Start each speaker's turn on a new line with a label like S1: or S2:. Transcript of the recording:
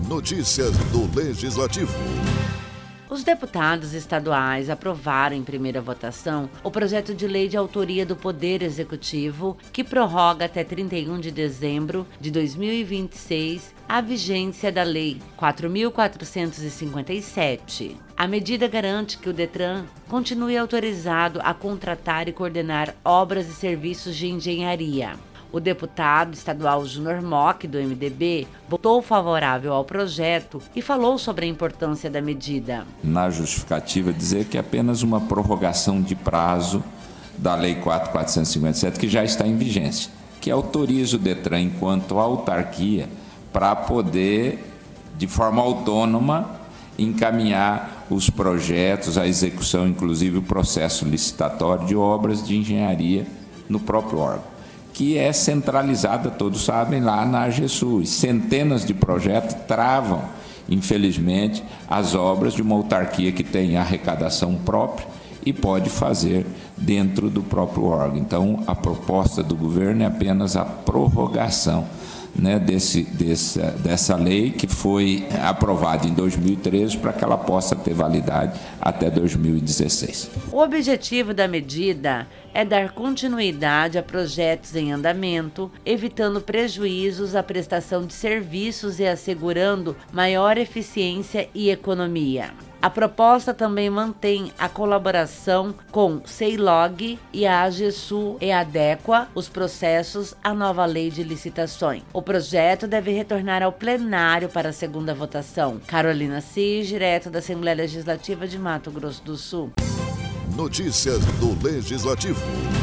S1: Notícias do Legislativo.
S2: Os deputados estaduais aprovaram em primeira votação o projeto de lei de autoria do Poder Executivo que prorroga até 31 de dezembro de 2026 a vigência da Lei 4.457. A medida garante que o Detran continue autorizado a contratar e coordenar obras e serviços de engenharia. O deputado estadual Júnior Mock, do MDB, votou favorável ao projeto e falou sobre a importância da medida.
S3: Na justificativa, dizer que é apenas uma prorrogação de prazo da Lei 4.457, que já está em vigência, que autoriza o Detran, enquanto autarquia, para poder, de forma autônoma, encaminhar os projetos, a execução, inclusive o processo licitatório de obras de engenharia no próprio órgão, que é centralizada, todos sabem, lá na AGESU. Centenas de projetos travam, infelizmente, as obras de uma autarquia que tem arrecadação própria e pode fazer dentro do próprio órgão. Então, a proposta do governo é apenas a prorrogação, né, dessa lei que foi aprovada em 2013 para que ela possa ter validade até 2016.
S2: O objetivo da medida é dar continuidade a projetos em andamento, evitando prejuízos à prestação de serviços e assegurando maior eficiência e economia. A proposta também mantém a colaboração com Ceilog e a AGESU e adequa os processos à nova lei de licitações. O projeto deve retornar ao plenário para a segunda votação. Carolina Cis, direto da Assembleia Legislativa de Mato Grosso do Sul.
S1: Notícias do Legislativo.